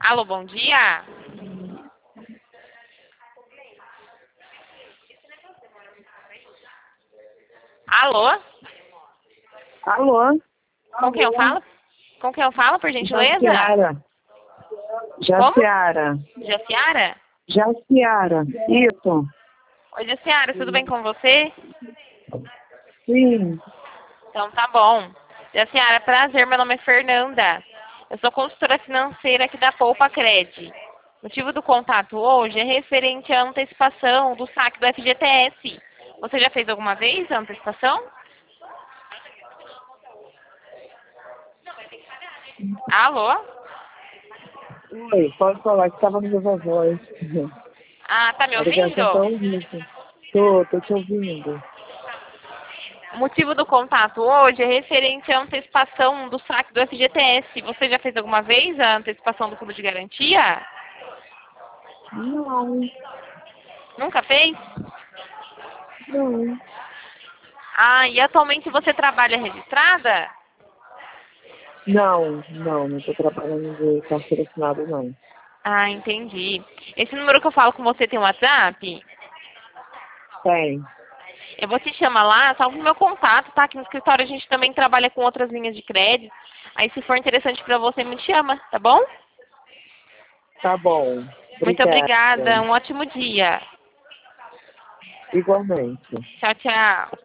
Alô, bom dia. Alô? Alô? Com quem eu falo? Com quem eu falo, por gentileza? Jaciara. Jaciara. Jaciara? Jaciara. Isso. Oi, Jaciara, tudo bem com você? Sim. Então tá bom. Jaciara, prazer, meu nome é Fernanda. Eu sou consultora financeira aqui da Poupa Cred. O motivo do contato hoje é referente à antecipação do saque do FGTS. Você já fez alguma vez a antecipação? Alô? Oi, pode falar que estava no meu voz. Ah, tá me A ligação tá ouvindo? horrível. Tô te ouvindo. O motivo do contato hoje é referente à antecipação do saque do FGTS. Você já fez alguma vez a antecipação do fundo de garantia? Não, Nunca fez? não. Ah, e atualmente você trabalha registrada? Não tô trabalhando de carteira assinada, não. Ah, entendi. Esse número que eu falo com você tem um WhatsApp? Tem. Eu vou te chamar lá, salve o meu contato, tá? Aqui no escritório a gente também trabalha com outras linhas de crédito. Aí se for interessante pra você, me chama, tá bom? Tá bom. Muito Obrigada. obrigada, um ótimo dia. Igualmente. Tchau, tchau.